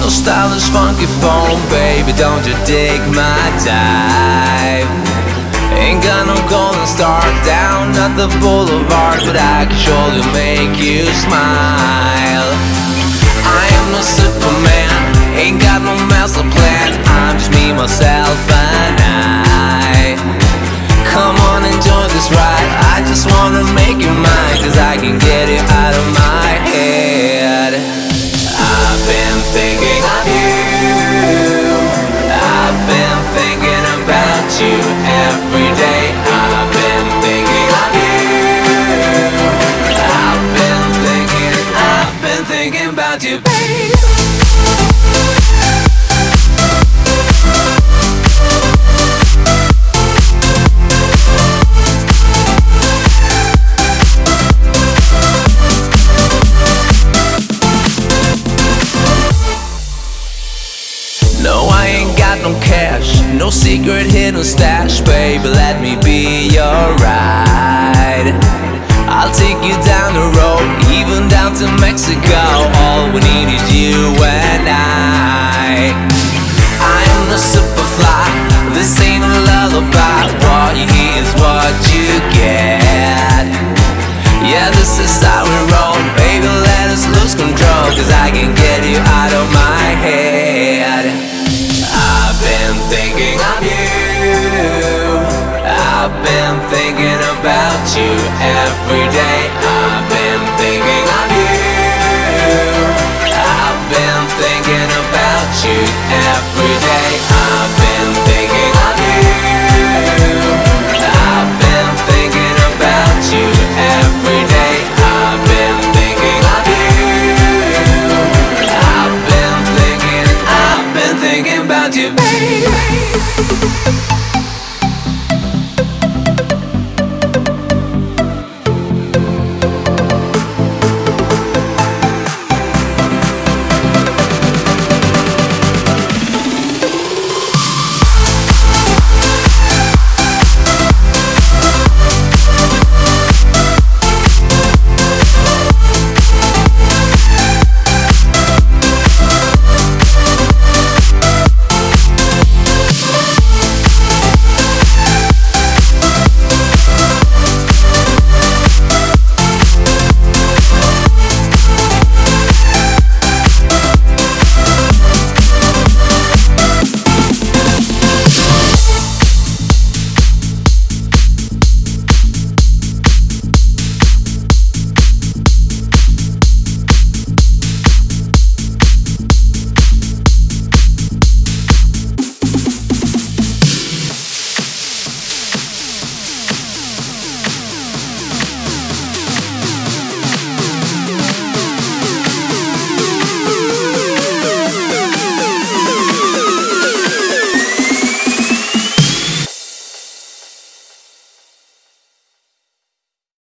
So stylish, funky phone, baby, don't you dig my type? Ain't got no golden star down at the boulevard, but I can surely make you smile. I am no Superman, ain't got no master plan. I'm just me, myself, and I. Come on, enjoy this ride. I just wanna make you mine, 'cause I can get it out of my head. I've been thinking of you, I've been thinking about you every day. I've been thinking of you, I've been thinking about you, babe. No, I ain't got no cash, no secret hidden stash, baby, let me be your ride. I'll take you down the road, even down to Mexico. All we need is you and I. I am the Superfly, this ain't a lullaby. What you hear is what you get. Yeah, this is how we roll, baby, let us lose control, 'cause I can get you out of my head. I've been thinking of you, I've been thinking about you every day. I've been thinking of you, I've been thinking about you every day. I've been thinking